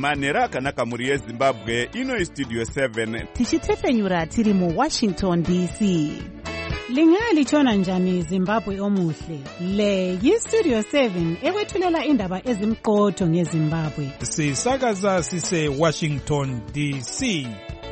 manheru akanaka mhuri yezimbabwe. Ino Studio 7 tichitefenyura tiri muWashington DC. Lingalitshona njani Zimbabwe omuhle? Le yiStudio 7 ekwethulela indaba ezimqotho ngeZimbabwe. Sisakaza sise Washington DC.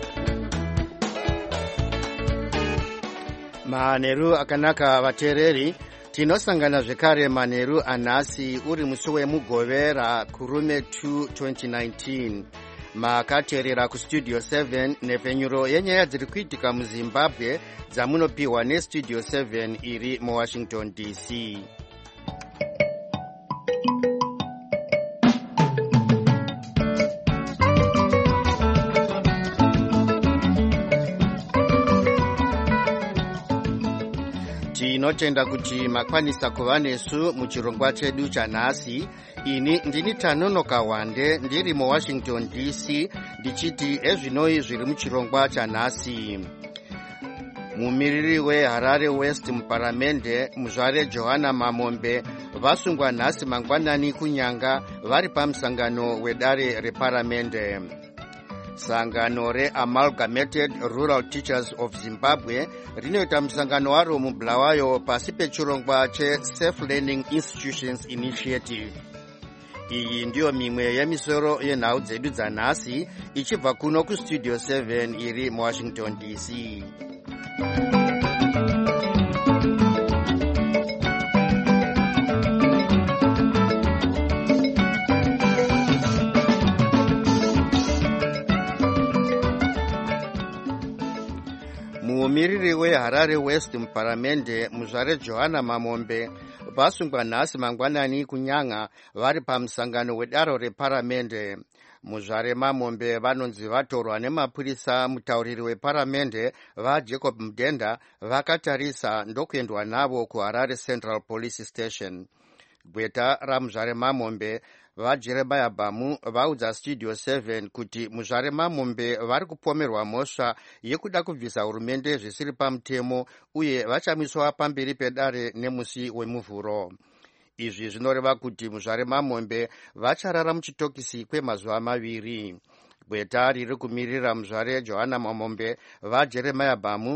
Manheru akanaka vateereri, tinosangana zvekare manheru anhasi uri musi wemugovera kurume 2 2019. Makateerera kuStudio 7 nepfenyuro yenyaya dziri kuitika muZimbabwe dzamunopiwa neStudio 7 iri muWashington DC. Tinotenda kuti makwanisa kuva nesu muchirongwa chedu chanhasi. Ini ndini Tanonoka Wande ndiri muWashington DC ndichiti ezvinoi zviri muchirongwa chanhasi. Mumiriri weHarare West muparamende muzvare Johanna Mamombe vasungwa nhasi mangwanani kunyanga vari pamusangano wedare reparamende. Sangano reAmalgamated Rural Teachers of Zimbabwe rinoita musangano waro muBulawayo pasi pechirongwa cheSafe Learning Institutions Initiative. Iyi ndiyo mimwe yemisoro yenhau dzedu dzanhasi ichibva kuno kuStudio 7 iri muWashington DC. Mumiriri weHarare West muparamende muzvare Johanna Mamombe vasungwa nhasi mangwanani kunyanga vari pamusangano wedare reparamende. Muzvare Mamombe vanonzi vatorwa nemapurisa. Mutauriri weparamende vaJacob Mudenda vakatarisa ndokuendwa navo kuHarare Central Police Station. Gweta ramuzvare Mamombe vaJeremiah Bamu vaudza Studio 7 kuti muzvare Mamombe vari kupomerwa mhosva yekuda kubvisa hurumende zvisiri pamutemo uye vachamiswa pamberi pedare nemusi wemuvhuro. Izvi zvinoreva kuti muzvare Mamombe vacharara muchitokisi kwemazuva 2. Gweta riri kumirira muzvare Johanna Mamombe vaJeremiah Bamu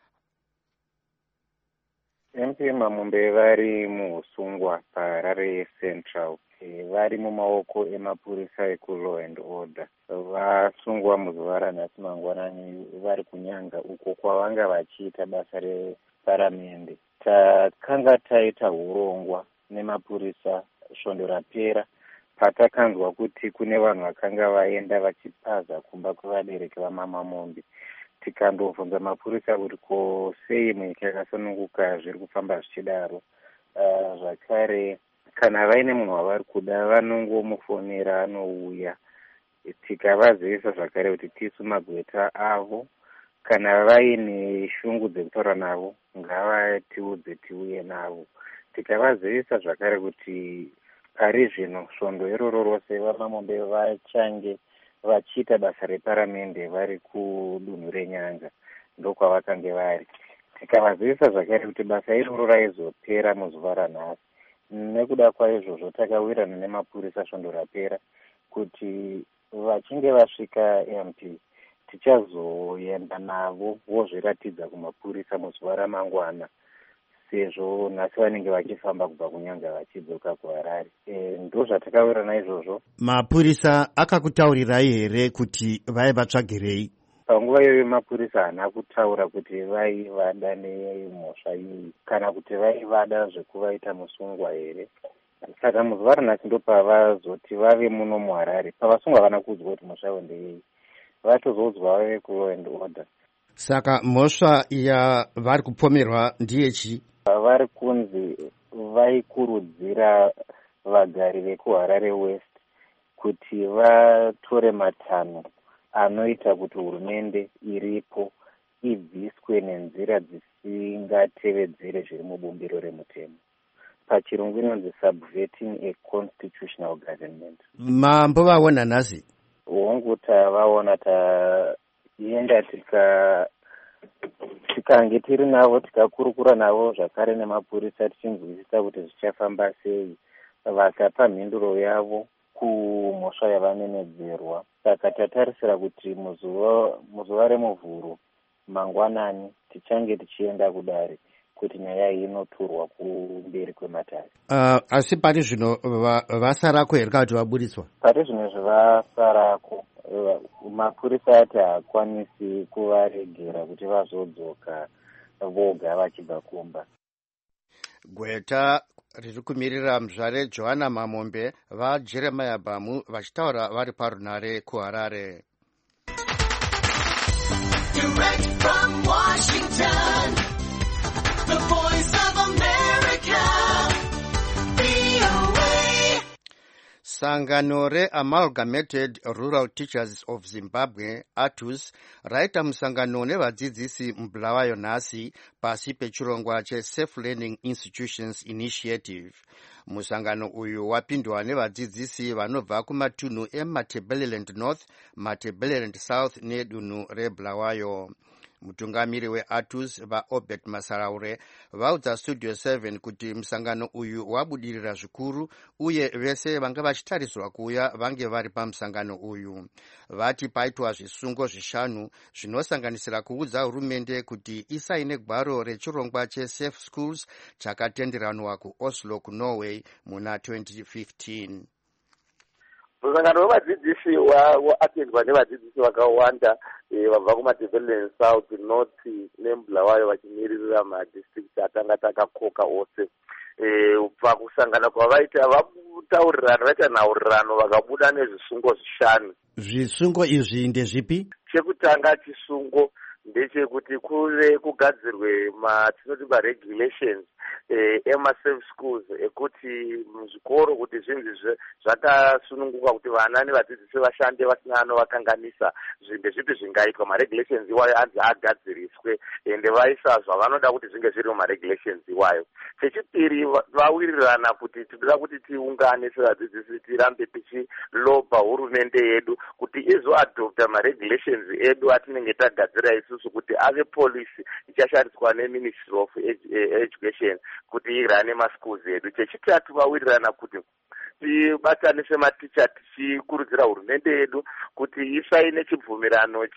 MP Mamombe vari muusungwa paHarare Central, vari mumaoko emapurisa ekuLaw and Order. Vasungwa muzuva ranhasi mangwanani vari kunyanga uko kwavanga vachiita basa reparamende. Takanga taita urongwa nemapurisa svondo rapera patakanzwa kuti kune vanhu vakanga vaenda vachipaza kumba kwevabereki vaMamombe. Tikandobvunza mapurisa kuti ko sei munyika yakasununguka zviri kufamba zvichidaro. Zvakare kana vaine munhu wavari kuda vanongomufonera anouya. Tikavazivisa zvakare kuti tisu magweta avo kana vaine shungu dzekutaura navo ngavatiudze tiuye navo. Tikavazivisa zvakare kuti pari zvino svondo iroro rose vaMamombe vachange vachiita basa reparamende vari kudunhu renyanga ndokwavakange vari. Tikavazivisa zvakare kuti basa iroro raizopera muzuva ranhasi. Nekuda kwaizvozvo takawirana nemapurisa svondo rapera kuti vachinge vasvika MP tichazoenda navo vozviratidza kumapurisa muzuva ramangwana, sezvo nhasi vanenge vachifamba kubva kunyanga vachidzoka kuHarare. Ndozvatakawirana izvozvo. Mapurisa akakutaurirai here kuti vaivatsvagirei? Panguva iyoyo mapurisa haana kutaura kuti vaivada nemhosva iyi kana kuti vaivada zvekuvaita musungwa here. Saka muzuva ranhasi ndopavazoti vave muno muHarare. Pavasungwa havana kuudzwa kuti mhosva yavo ndeyei, vatozoudzwa vave kuLaw and Order. Saka mhosva yavari kupomerwa ndiyechi? Vari kunzi vaikurudzira vagari vekuHarare West kuti vatore matanho anoita kuti hurumende iripo ibviswe nenzira dzisingatevedzere zviri mubumbiro remutemo. Pachirungu inonzi subverting a constitutional government. Mambovaona nhasi? Hongu tavaona, taenda tikange tiri navo tikakurukura navo zvakare nemapurisa tichinzwisisa kuti zvichafamba sei. Vakapa mhinduro yavo kumhosva yavanenedzerwa. Saka tatarisira kuti muzuva remuvhuro mangwanani tichange tichienda kudare kuti nyaya iyi inoturwa kumberi kwematare. Asi pari zvino vasarako here kana kuti vaburitswa? Pari zvino zvavasarako mapurisa ati haakwanisi kuvaregera kuti vazodzoka voga vachibva kumba. Gweta riri kumirira muzvare Johanna Mamombe vaJeremiah Bamu vachitaura vari parunare kuHarare. Direct from Washington, the voice of America, VOA. Sangano reAmalgamated Rural Teachers of Zimbabwe, ATUS, raita musangano nevadzidzisi muBulawayo nhasi pasi pechirongwa cheSafe Learning Institutions Initiative. Musangano uyu wapindwa nevadzidzisi vanobva kumatunhu eMatabeleland North, Matabeleland South nedunhu reBulawayo. Mutungamiri weATUS vaObert Masaraure vaudza Studio 7 kuti musangano uyu wabudirira zvikuru uye vese vanga vachitariswa kuuya vange vari pamusangano uyu. Vati paitwa zvisungo 5 zvinosanganisira kuudza hurumende kuti isaine gwaro rechirongwa cheSafe Schools chakatenderanwa kuOslo kuNorway muna 2015. Musangano wevadzidzisi waatendwa nevadzidzisi vakawanda vabva kuMatabeleland South, North neMbulawayo vachimiririra madistrict atanga takakoka ose. Pakusangana kwavaita vataurirana vaita nhaurirano vakabuda nezvisungo 5. Zvisungo izvi ndezvipi? Chekutanga chisungo ndechekuti kuve kugadzirwe tinoti regulations emasafe schools ekuti muzvikoro kuti zvinhu zvakasununguka kuti vana nevadzidzisi vashande vasina anovakanganisa zvinhu zvipi zvingaitwa. Maregulations iwayo anzi agadziriswe ende vaisa zvavanoda kuti zvinge zviri mumaregulations iwayo. Chechipiri vawirirana kuti tinoda kuti tiungane sevadzidzisi tirambe tichilobha hurumende yedu kuti izoadopta maregulations edu atinenge tagadzira isusu kuti ave policy ichashandiswa neMinistry of Education kuti irane maschools edu. Chechitatu vawirirana kuti tibatanise maticha tichikurudzira hurumende yedu kuti isaine chibvumirano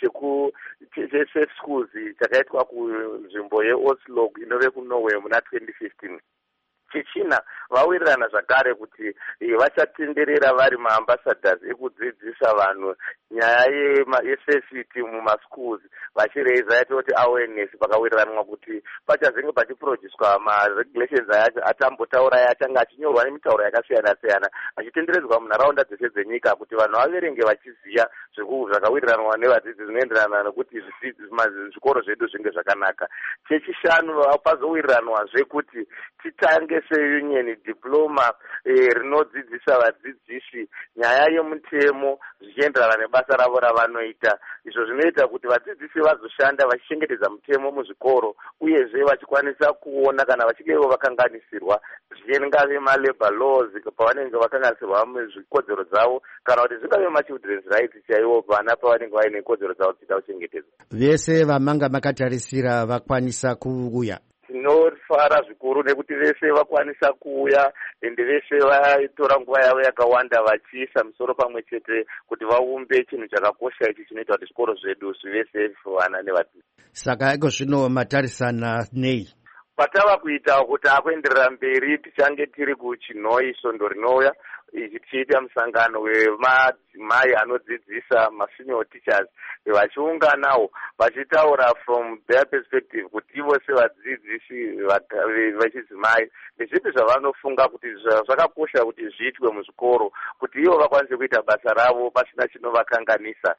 chesafe schools chakaitwa kunzvimbo yeOslo inove kuNorway muna 2015. Chechina vawirirana zvakare kuti vachatenderera vari maambassadors ekudzidzisa vanhu nyaya yesafety mumaschools vachireisa yatoti awareness. Pakawiriranwa kuti pachazenge pachiproducwa maregulations ayacho atambotaura yachanga achinyorwa nemitauro yakasiyana siyana achitenderedzwa munharaunda dzese dzenyika kuti vanhu vaverenge vachiziva zvakawiriranwa nevadzidzi zvinoenderana nekuti zvikoro zvedu zvinge zvakanaka. Chechishanu pazowiriranwazve kuti titange seunion diploma rinodzidzisa vadzidzisi nyaya yemutemo zvichienderana nebasa ravo ravanoita. Izvo zvinoita kuti vadzidzisi vazoshanda vachichengetedza mutemo muzvikoro uyezve vachikwanisa kuona kana vachinge vakanganisirwa zvingave malabor laws pavanenge vakanganisirwa muzvikodzero dzavo kana kuti zvingave machildren's rights chaiwo vana pavanenge vaine kodzero dzavo dzichida kuchengetedzwa. Vese vamanga makatarisira vakwanisa kuuya? Tinofara zvikuru nekuti vese vakwanisa kuuya ende vese vaitora nguva yavo yakawanda vachiisa musoro pamwe chete kuti vaumbe chinhu chakakosha ichi chinoita kuti zvikoro zvedu zvive safe vana nevadzidzi. Saka iko zvino matarisana nei? Patava kuita kuti akuenderera mberi tichange tiri kuChinoi Svondo rinouya ichi tichiita musangano wemadzimai anodzidzisa masenior teachers vachiunganawo vachitaura from their perspective kuti ivo sevadzidzisi vechidzimai ndezvipi zvavanofunga kuti zvakakosha kuti zviitwe muzvikoro kuti ivo vakwanise kuita basa ravo pasina chinovakanganisa.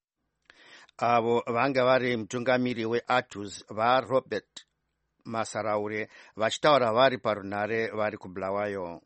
Avo vanga vari mutungamiri weATUS vaRobert Masaraure vachitaura vari parunare vari kuBulawayo.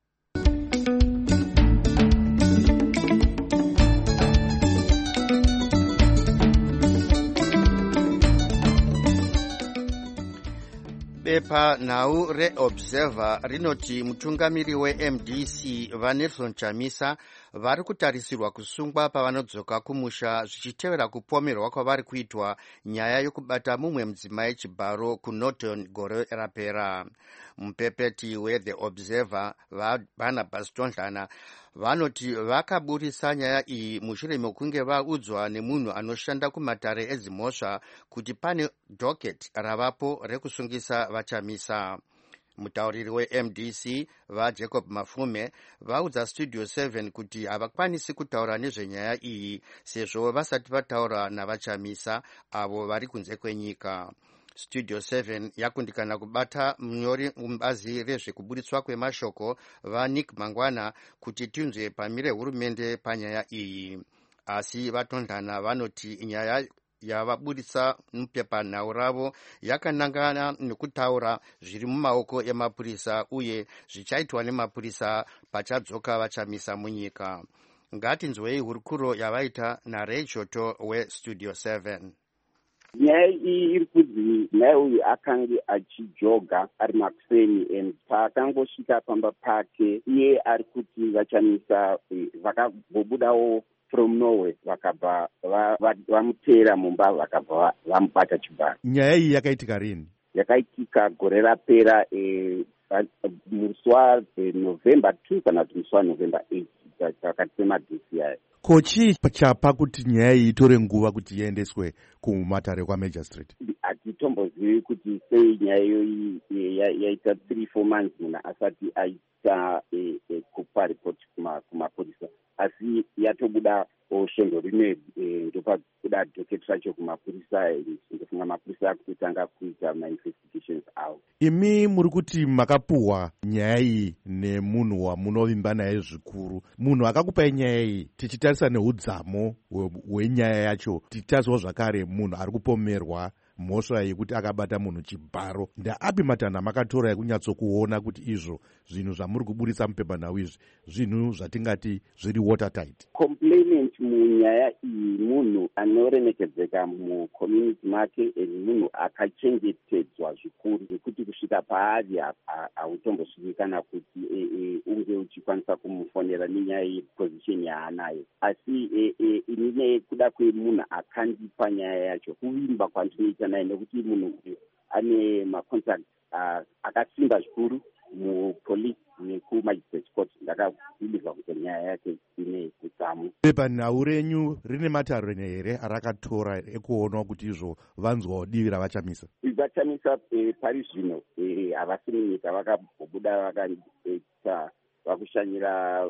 Bepa nhau reObserver rinoti mutungamiri weMDC vaNelson Chamisa vari kutarisirwa kusungwa pavanodzoka kumusha zvichitevera kupomerwa kwavari kuitwa nyaya yokubata mumwe mudzimai chibharo kunorton gore rapera. Mupepeti weThe Observer Barnabas Tondlana vanoti vakaburisa nyaya iyi mushure mekunge vaudzwa nemunhu anoshanda kumatare edzimhosva kuti pane docket ravapo rekusungisa vachamisa. Mutauriri weMDC vaJacob Mafume vaudza Studio 7 kuti havakwanisi kutaura nezvenyaya iyi sezvo vasati vataura navachamisa avo vari kunze kwenyika. Studio 7 yakundikana kubata munyori mubazi rezvekuburitswa kwemashoko vaNick Mangwana kuti tinzwe pamire hurumende panyaya iyi. Asi vatondana vanoti nyaya yavaburitsa mupepanhau ravo yakanangana nekutaura zviri mumaoko emapurisa uye zvichaitwa nemapurisa pachadzoka vachamisa munyika. Ngatinzwei hurukuro yavaita naRay Choto weStudio 7. Nyaya iyi iri kunzi naye uyu akange achijoga ari makuseni paakangosvika pamba pake iye ari kuti vachamisa vakagobudawo from nowhere vakabva vamutera mumba vakabva vamubata chibharo. Nyaya iyi yakaitika rini? Yakaitika gore rapera musi waNovember 2 kana kuti musi waNovember 8 pakati pemadhisi aya. Ko chii chapa kuti nyaya iyi itore nguva kuti iendeswe kumatare kwaMajor Street? Hatitombozivi kuti sei nyaya iyoyi yaita 3-4 months munhu asati aita kupa ripoti kumapurisa, asi yatobuda shendo rimwe ndopabuda docket racho kumapurisa. Ndofunga mapurisa akutotanga kuita ma-investigations avo. Imi muri kuti makapuhwa nyaya iyi nemunhu wamunovimba naye zvikuru. Munhu akakupai nyaya iyi, tichitarisa nehudzamo hwenyaya yacho, tichitariswa zvakare munhu ari kupomerwa mhosva yekuti akabata munhu chibharo. Ndaapi matanha makatora ekunyatsokuona kuti izvo zvinhu zvamuri kuburitsa mupepanhau izvi zvinhu zvatingati zviri watertight? Complainant munyaya iyi munhu anoremekedzeka mucommunity make, munhu akachengetedzwa zvikuru zvekuti kusvika paari hautombosviki kana kuti unge uchikwanisa kumufonera nenyaya yeposition yaanayo. Asi inine kuda kwemunhu akandipa nyaya yacho, kuvimba kwandinoita naye nekuti munhu uyu ane macontact akasimba zvikuru mupolisi nekumagistrate court. Ndakabhilivha kuti nyaya yake ine kutsamu. Pepanhau renyu rine matariro here arakatora ekuona kuti izvo vanzwawo divi ravachamisa? Vachamisa pari zvino havasi munyika, vakabuda vakaita vakushanyira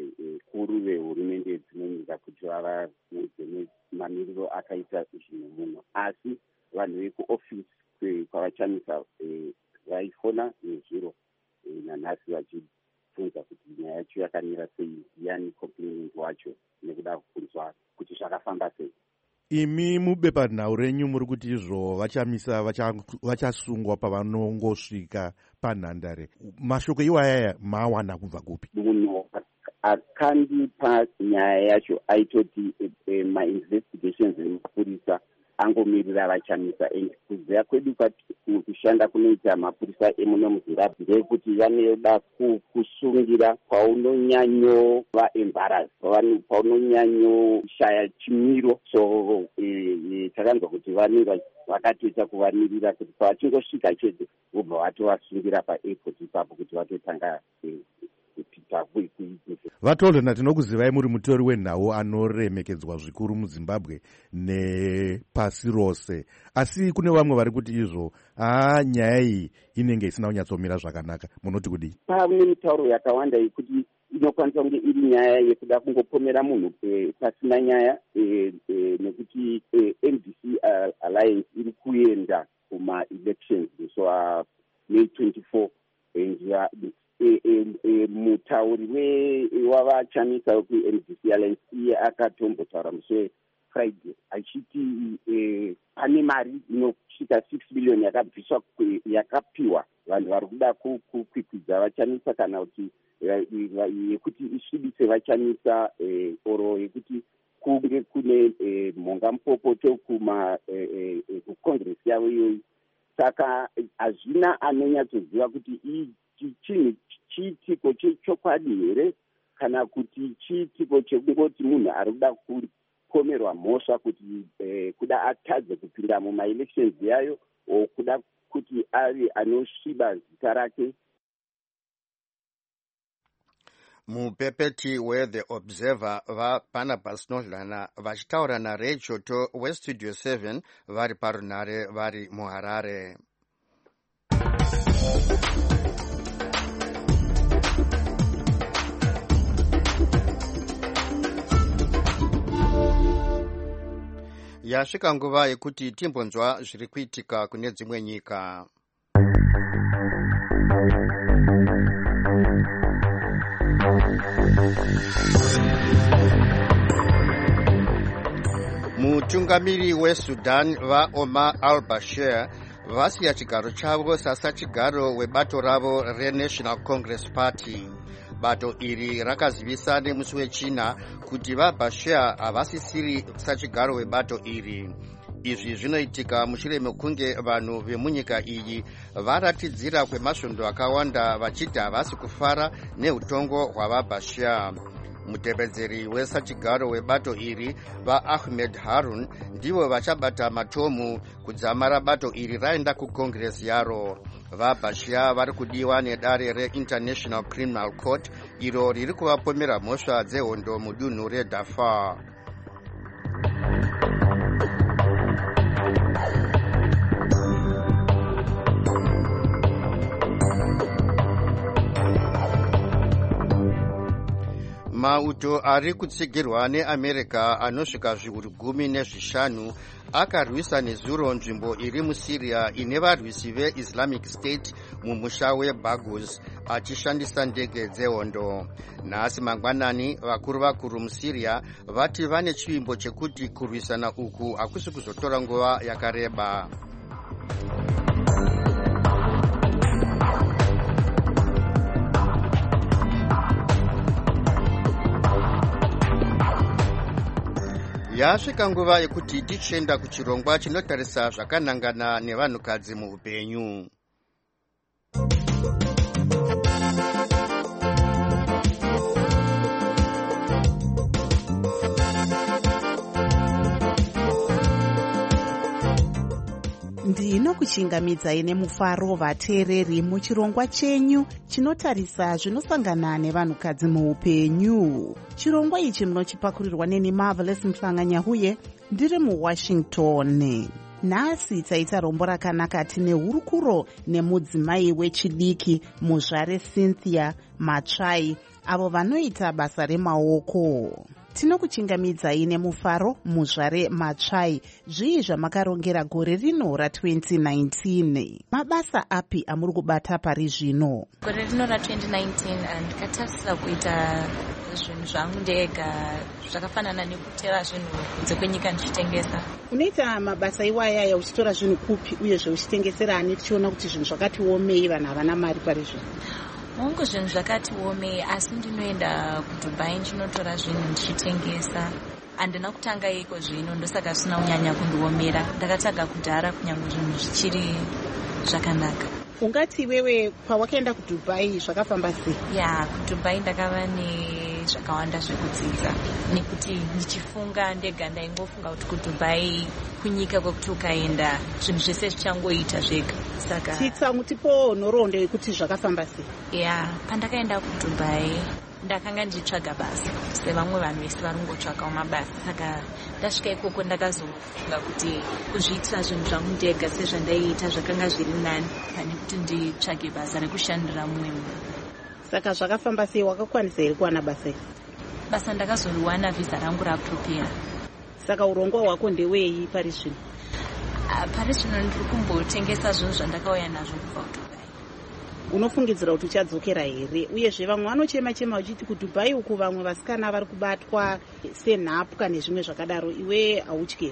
kuru vehurumende dzimwe nyika kuti vavaudze mamiriro akaita zvinhu muno. Asi vanhu vekuofisi kwavachamisa vaifona nezviro nanhasi vachibvunza kuti nyaya yacho yakamira sei, yani complainant wacho, nekuda kunzwa kuti zvakafamba sei. Imi mubepanhau renyu muri kuti izvo vachamisa vachasungwa pavanongosvika panhandare. Mashoko iwaya mawana kubva kupi? Munhu akandipa nyaya yacho aitoti ma-investigations emapurisa angomirira vachamisa. Kuziva kwedu kushanda kunoita mapurisa emuno muZimbabwe ndeyekuti vanoda kusungira paunonyanyova embarrass, paunonyanyoshaya chimiro. So takanzwa kuti vanenge vakatoita kuvamirira kuti pavachingosvika chete vobva vatovasungira paairport ipapo kuti vatotanga Vatolona, tinokuzivai muri mutori wenhau anoremekedzwa zvikuru muZimbabwe nepasi rose, asi kune vamwe vari kuti izvo nyaya iyi inenge isina kunyatsomira zvakanaka. Munoti kudii? Pane mitauro yakawanda yekuti inokwanisa kunge iri nyaya yekuda kungopomera munhu pasina nyaya, nekuti MDC Alliance iri kuenda kuma-elections so May 24 mutauri wavachamisa weku-MDC Alliance iye akatombotaura musi Friday achiti pane mari inosvika 6 billion yakabviswa yakapiwa vanhu vari kuda kukwikwidza vachamisa kana kuti yekuti isvibise vachamisa oro yekuti kunge kune mhonga mupopoto kucongress yavo iyoyi. Saka hazvina anonyatsoziva kuti chinhu chiitiko chechokwadi here kana kuti chiitiko chekungoti munhu ari kuda kupomerwa mhosva kuti kuda atadze kupinda mumaelections yayo o kuda kuti ari anosviba zita rake. Mupepeti weThe Observer vaBarnabas Nodlana vachitaura naRachel To weStudio 7 vari parunare vari muHarare. Yasvika nguva yekuti timbonzwa zviri kuitika kune dzimwe nyika. Mutungamiri weSudan vaOmar al-Bashir vasiya chigaro chavo sasachigaro webato ravo reNational Congress Party. Bato iri rakazivisa nemusi weChina kuti vaBashir havasisiri sachigaro webato iri. Izvi zvinoitika mushure mekunge vanhu vemunyika iyi varatidzira kwemasvondo akawanda vachiti havasi kufara neutongo hwavaBashir. Mutevedzeri wesachigaro webato iri vaAhmed Harun ndivo vachabata matomu kudzamara bato iri raenda kukongresi yaro. VaBashir vari kudiwa nedare reInternational Criminal Court iro riri kuvapomera mhosva dzehondo mudunhu reDarfur. Mauto ari kutsigirwa neAmerica anosvika zviuru 15 akarwisa nezuro nzvimbo iri muSyria ine varwisi veIslamic State mumusha weBaghuz achishandisa ndege dzehondo. Nhasi mangwanani vakuru muSyria vati vane chivimbo chekuti kurwisana uku hakusi kuzotora nguva yakareba. Yasvika nguva yekuti tichienda kuchirongwa chinotarisa zvakanangana nevanhukadzi muupenyu. Ndinokuchingamidzai nemufaro vateereri muchirongwa chenyu chinotarisa zvinosangana nevanhukadzi muupenyu. Chirongwa ichi munochipakurirwa neni Marvelous Mhlanga-Nyahuye ndiri muWashington. Nhasi taita rombo rakanaka tine hurukuro nemudzimai wechidiki muzvare Cynthia Matsvai avo vanoita basa remaoko. Tinokuchingamidzai nemufaro muzvare Matsvai zvii zvamakarongera gore rino ra2019. Mabasa api amuri kubata pari zvino? Gore rino ra2019 ndikatarisira kuita zvinhu zvangu ndega zvakafanana nekutera zvinhu kunze kwenyika ndichitengesa. Unoita mabasa iwaya uchitora zvinhu kupi uyezve uchitengesera ani tichiona kuti zvinhu zvakati omei vanhu havana mari pari zvino? Mungu zvinhu zvakati omei asi ndinoenda kuDubai ndinotora zvinhu ndichitengesa. Handina kutanga iko zvino ndosaka zvisina kunyanya kundiomera. Ndakataga kudhara kunyange zvinhu zvichiri zvakanaka. Ungati wewe pawakaenda kuDubai zvakafamba sei? Ya, kuDubai ndakava nezvakawanda zvekudzidza. Nekuti ndichifunga ndega ndaingofunga kuti kuDubai kunyika kwekuti ukaenda zvinhu zvese zvichangoita zvega. Saka titsamwe tipo nhoroondo yekuti zvakafamba sei? Ya, pandakaenda kuDubai ndakanga ndichitsvaga basa sevamwe vanhu vese vari kungotsvagawo mabasa. Saka ndasvika ikoko ndakazofunga kuti kuzviitira zvinhu zvangu ndega sezvandaiita zvakanga zviri nani pane kuti nditsvage basa rekushandira mumwe munhu. Saka zvakafamba sei? Wakakwanisa here kuwana basa iri? Basa ndakazoriwana visa rangu rapropera. Saka urongwa hwako ndewei pari zvino? Pari zvino ndiri kumbotengesa zvinhu zvandakauya nazvo kubva kuDubai. Unofungidzira kuti uchadzokera here? Uyezve vamwe vanochema-chema uchiti kuDubai uku vamwe vasikana vari kubatwa senhapwa nezvimwe zvakadaro, iwe hautyi?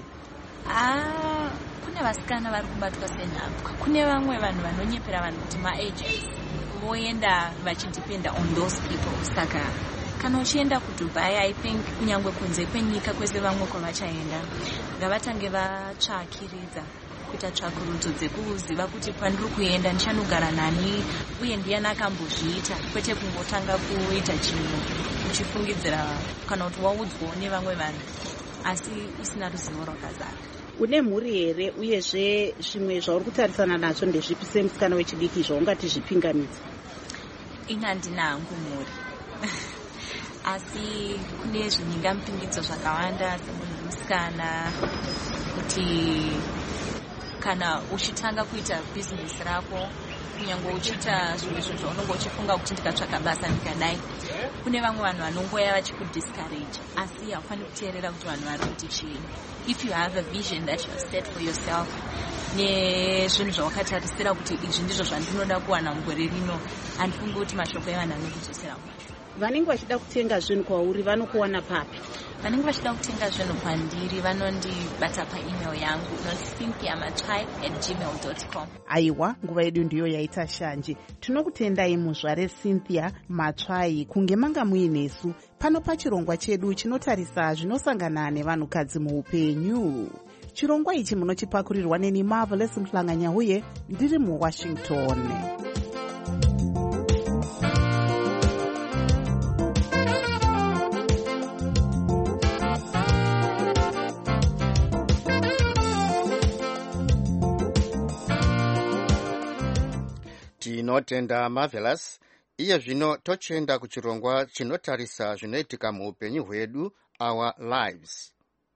Kune vasikana vari kubatwa senhapwa. Kune vamwe vanhu vanonyepera vanhu kuti maagents voenda vachidependa on those people. Saka kana uchienda kuDubai, I think kunyangwe kunze kwenyika kwese vamwe kwavachaenda ngavatange vatsvakiridza kuita tsvakurudzo dzekuziva kuti pandiri kuenda ndichanogara nani uye ndiani akambozviita, kwete kungotanga kuita chinhu uchifungidzira kana kuti waudzwawo nevamwe vanhu asi usina ruzivo rwakazara. Une mhuri here uyezve zvimwe zvauri kutarisana nazvo ndezvipi semusikana wechidiki zvaungati zvipingamidzi? Ina ndina hangu mhuri asi kune zvinhingamupingidzo zvakawanda semunhu musikana kuti kana uchitanga kuita bhizinesi rako kunyange uchiita zvimwe zvinhu zvaunenge uchifunga kuti ndikatsvaga basa ndikadai, kune vamwe vanhu vanongoya vachikudiscourage asi haufaniri kuteerera kuti vanhu vari kuti chii. If you have a vision that you have set for yourself nezvinhu zvawakatarisira kuti izvi ndizvo zvandinoda kuwana mugore rino, handifungi kuti mashoko evanhu anokudzosera kwacho. Vanenge vachida kutenga zvinhu kwauri vanokuwana papi? Vanenge vachida kutenga zvinhu kwandiri vanondibata paemail yangu cynthia.matsvai@gmail.com. Aiwa, nguva yedu ndiyo yaita shanje. Tinokutendai muzvare Cynthia Matsvai kunge manga muinesu pano pachirongwa chedu chinotarisa zvinosangana nevanhukadzi muupenyu. Chirongwa ichi munochipakurirwa neni Marvelous Mhlanganya uye ndiri muWashington. Tinotenda Marvelous. Iye zvino tochenda kuchirongwa chinotarisa zvinoitika muupenyu hwedu, Our Lives.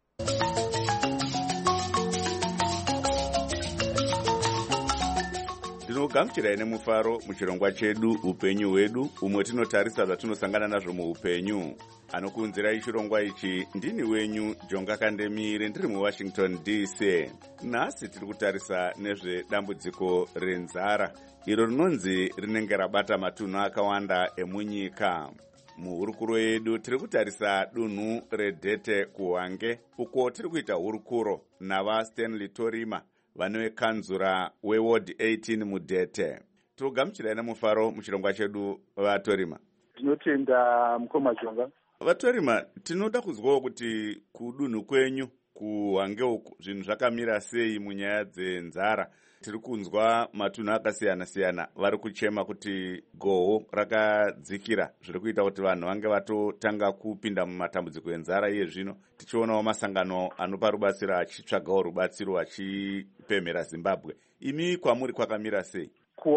Tinogamuchirai nemufaro muchirongwa chedu upenyu hwedu, umwe tinotarisa zvatinosangana nazvo muupenyu. Anokuunzirai chirongwa ichi ndini wenyu Jonga Kandemire, ndiri muWashington DC. Nhasi tiri kutarisa nezvedambudziko renzara iro rinonzi rinenge rabata matunhu akawanda emunyika. Muhurukuro yedu tiri kutarisa dunhu reDhete kuHwange, uko tiri kuita hurukuro navaStanley Torima vanowekanzura weward 18 muDhete. Tinogamuchirai nemufaro muchirongwa chedu vaTorima. Tinotenda mukoma Jonga. Vatorima, tinoda kuzwawo kuti kudunhu kwenyu kuHwange uku zvinhu zvakamira sei munyaya dzenzara. Tiri kunzwa matunhu akasiyana-siyana vari kuchema kuti goho rakadzikira, zviri kuita kuti vanhu vange vatotanga kupinda mumatambudziko enzara. Iye zvino tichionawo masangano anopa rubatsiro achitsvagawo rubatsiro achipemhera Zimbabwe. Imi kwamuri kwakamira sei?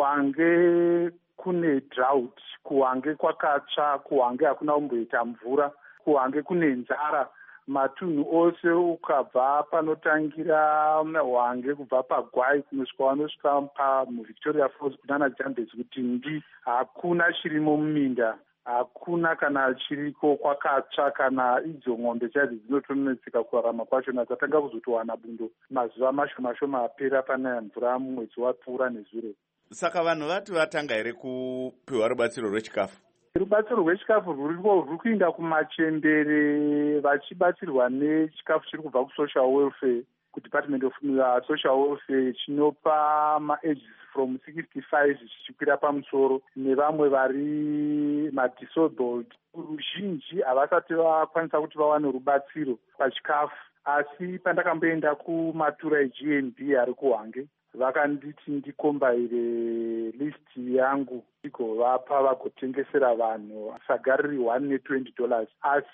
kuHwange kune drought, kuHwange kwakatsva, kuHwange hakuna kumboita mvura, kuHwange kune nzara. Matunhu ose ukabva panotangira Hwange kubva paGwai kunosvika wanosvika muVictoria Falls kunana Jambezi kuti ndi hakuna chirimo muminda, hakuna kana chiriko, kwakatsva. Kana idzo ng'ombe chaidzo dzinotonetseka kurarama kwachona, dzatanga kuzotowana bundo mazuva mashoma apera panaya mvura mumwedzi wapfuura nezuro. Saka vanhu vati vatanga here kupiwa rubatsiro rwechikafu? Rubatsiro rwechikafu ruri kuinda kumachembere vachibatsirwa nechikafu chiri kubva kuSocial Welfare, kuDepartment of Social Welfare, chinopa maages from 65 zvichikwira pamusoro nevamwe vari madisabled. Ruzhinji havasati vakwanisa kuti vawane rubatsiro pachikafu, asi pandakamboenda kumatura eGNB ari kuHwange vakanditi ndikombaire list yangu igovapa vagotengesera vanhu sagari riri $120,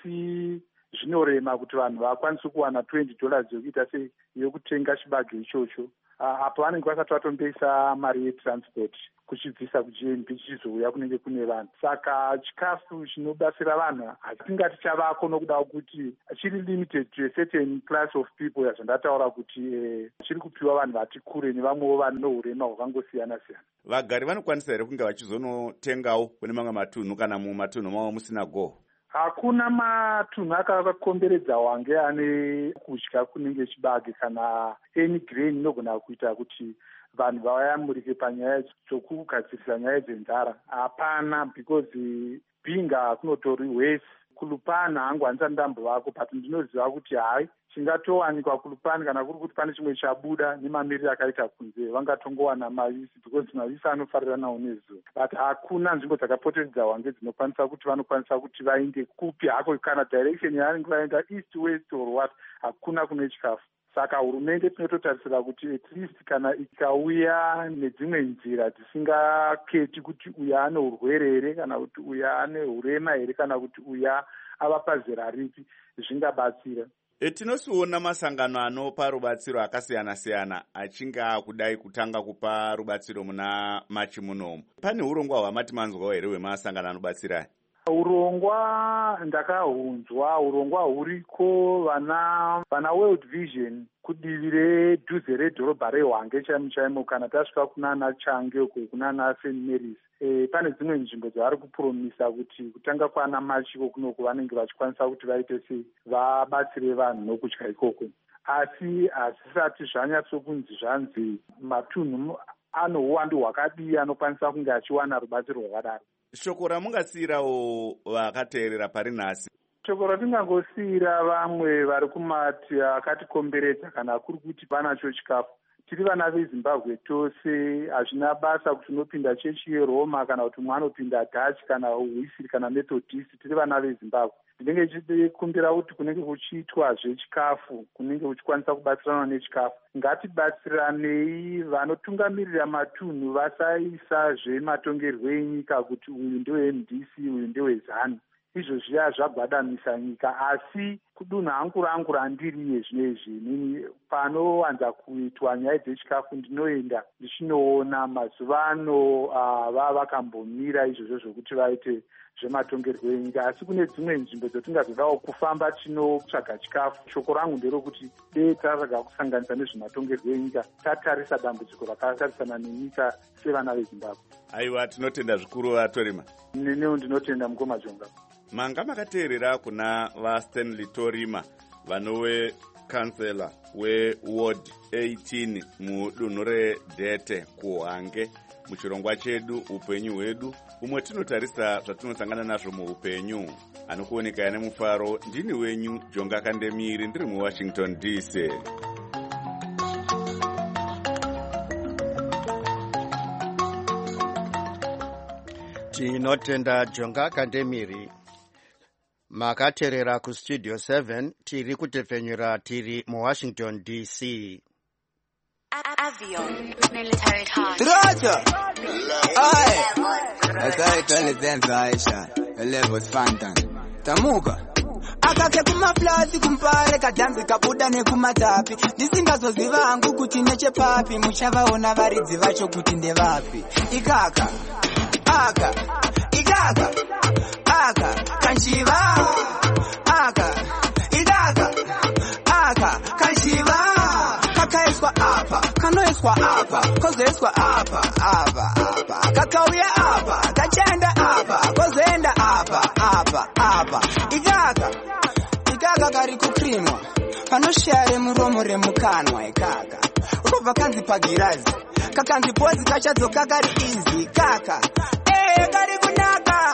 asi zvinorema kuti vanhu vakwanise kuwana $20 yokuita sei yokutenga chibage ichocho. Apo vanenge vasati vatomboisa mari yetransport kuchibvisa kuGNB chichizouya kunenge kune vanhu. Saka chikafu chinobatsira vanhu hatingati chavako nokuda kuti chiri limited to a certain class of people, yazvandataura kuti chiri kupiwa vanhu vati kure nevamwewo vanhu nohurema hwakangosiyana-siyana. Vagari vanokwanisa here kunge vachizonotengawo kune mamwe matunhu kana mumatunhu mavo musina goho? Hakuna matunhu akakomberedza Hwange ane kudya kunenge chibage kana any grain inogona kuita kuti vanhu vayamurike panyaya dzokugadzirisa nyaya dzenzara. Hapana, because Bhinga kunotori West, Kulupana hangu handisati ndambovako, but ndinoziva kuti hai chingatowanikwa kurupani kana kuri kuti pane chimwe chabuda nemamiriro akaita kunze vangatongowana mavisi because mavisi anofarira nawo nezuva, but hakuna nzvimbo dzakapoteredza hwange dzinokwanisa kuti vanokwanisa kuti vainde kupi hako kana direction yavanenge vaenda east west or what, hakuna kune chikafu. Saka hurumende tinototarisira kuti at least kana ikauya nedzimwe nzira dzisingaketi kuti uya ane urwere here kana kuti uya ane urema here kana kuti uya ava pazera ripi, zvingabatsira. Tinosiona masangano anopa rubatsiro akasiyana-siyana achinge akudai kutanga kupa rubatsiro muna Machi munomu. Pane urongwa hwamati manzwawo here hwemasangano anobatsira? Urongwa ndakahunzwa, urongwa huriko vana World Vision kudivi redhuze redhorobha reHwange chaimo kana tasvika kunana Change uko kunana St Mary's. Pane dzimwe nzvimbo dzavari kupromisa kuti kutanga kwana Machiko kunoko vanenge vachikwanisa kuti vaite sei vabatsire vanhu nokudya ikoko, asi hazvisati zvanyatsokunzi zvanzi matunhu ano uwandu hwakadii anokwanisa kunge achiwana rubatsiro rwakadaro. Shoko ramungasiyirawo vakateerera pari nhasi? Shoko ratingangosiyira vamwe vari kumati akatikomberedza kana kuri kuti vanacho chikafu, tiri vana veZimbabwe tose, hazvina basa kuti unopinda chechi yeRoma kana kuti mwana anopinda Dutch kana Wisiri kana Methodist, tiri vana veZimbabwe. Ndinenge ndichikumbira kuti kunenge kuchiitwa zvechikafu, kunenge kuchikwanisa kubatsirana nechikafu, ngatibatsiranei. Vanotungamirira matunhu vasaisa zvematongerwo enyika kuti uyu ndewe MDC uyu ndewe ZANU. Izvo zviya zvagwadamisa nyika, asi kudunha hangu rangu randiriye zvinezvi nini panowanza kuitwa nyaya dzechikafu ndinoenda ndichinoona mazuvano vakambomira izvozvo zvokuti vaite zvematongerwo enyika, asi kune dzimwe nzvimbo dzatingazodawo kufamba tinotsvaga chikafu. Shoko rangu nderokuti dei taraga kusanganisa nezvematongerwo enyika tatarisa dambudziko rakatarisana nenyika sevana veZimbabwe. Aiwa, tinotenda zvikuru vatorima. Nenewo ndinotenda Mukoma Jonga. Manga makateerera kuna vaStanley Torima vanove kansela weWard 18 mudunhu reDhete kuHwange muchirongwa chedu upenyu hwedu, umwe tinotarisa zvatinosangana nazvo muupenyu. Anokuoneka ane mufaro, ndini wenyu Jonga Kandemiri, ndiri muWashington DC. Tinotenda Jonga Kandemiri. Makateerera kustudio 7 tiri kutepfenyura tiri muWashington DC. Avion military time. Troja. Aye. Asaitanizenza Aisha. Levels Fantan. Tamuka. Akake kumaflasi kumpare kadhanzi kabuda nekumatapi, ndisingazoziva hangu kuti nechepapi, muchavaona varidzi vacho kuti ndevapi. Ikaka aka ikaka aka kanchiva aka idaka aka kanchiva kakaiswa apa kanoiswa apa kozoiswa apa apa apa kakauya apa kachenda apa kozoenda apa apa apa ikaka kari kukrimwa panoshare muromo remukanwa. Ikaka ukobva kanzi pagirazi kakanzi pozi kachadzoka kari izi kaka kari kunaka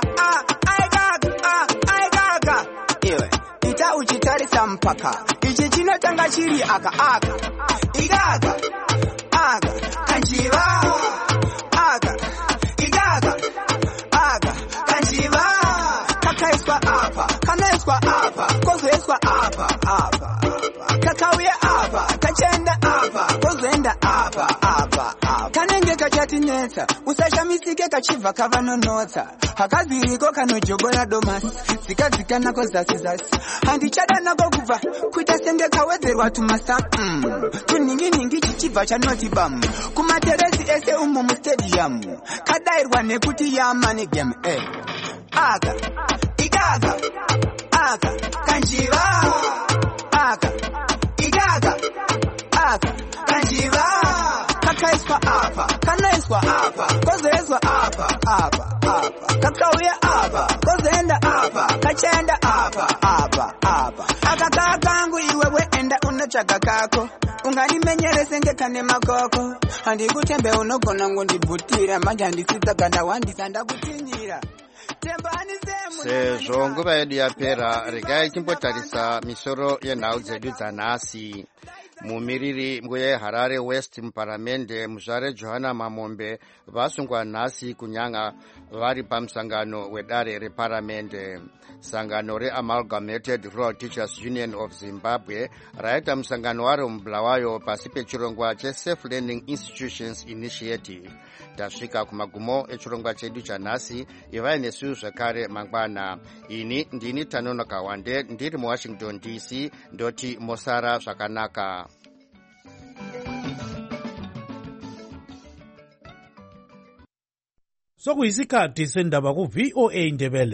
aikaka iwe ita uchitarisa mpaka ichi chinotanga chiri aka ikaka aka kanjiva aka ikaka aka kanjiva kakaiswa apa kanoiswa apa kozoiswa apa apa kakauya apa kachenda apa kozoenda apa apa kanenge kachatinetsa usashamisike kachibva kavanonotsa hakaziriko kanojogora domasi zikadzika nako zasi handichada nako kubva kuita senge kawedzerwa tumasa tuninginingi chichibva chanoti bam kumateresi ese umo mustadium kadairwa nekuti yamani game aka ikaka aka kanjiva aka ikaka aka kanjiva kakaiswa apa kanoiswa apa kozoiswa apa apa apa kakauya apa kozoenda apa kachenda apa apa apa akaka kangu iwewe enda unotsvaga kako unganimenyerese ngekane makoko handikutembe unogona ngondibhutira manje handisitsa ganda wandisa ndakutinyira tembani sezvo nguva yedu yapera, regai timbotarisa misoro yenhau dzedu dzanhasi. Mumiriri weHarare West muparamende muzvare Johana Mamombe vasungwa nhasi kunyanga vari pamusangano wedare reparamende. Sangano reAmalgamated Rural Teachers Union of Zimbabwe raita musangano waro muBulawayo pasi pechirongwa cheSafe Learning Institutions Initiative. Tasvika kumagumo echirongwa chedu chanhasi, ivai nesu zvakare mangwana. Ini ndini Tanonoka Wande ndiri muWashington DC, ndoti mosara zvakanaka. Sokuyisikhathi sendaba ku VOA Ndebele.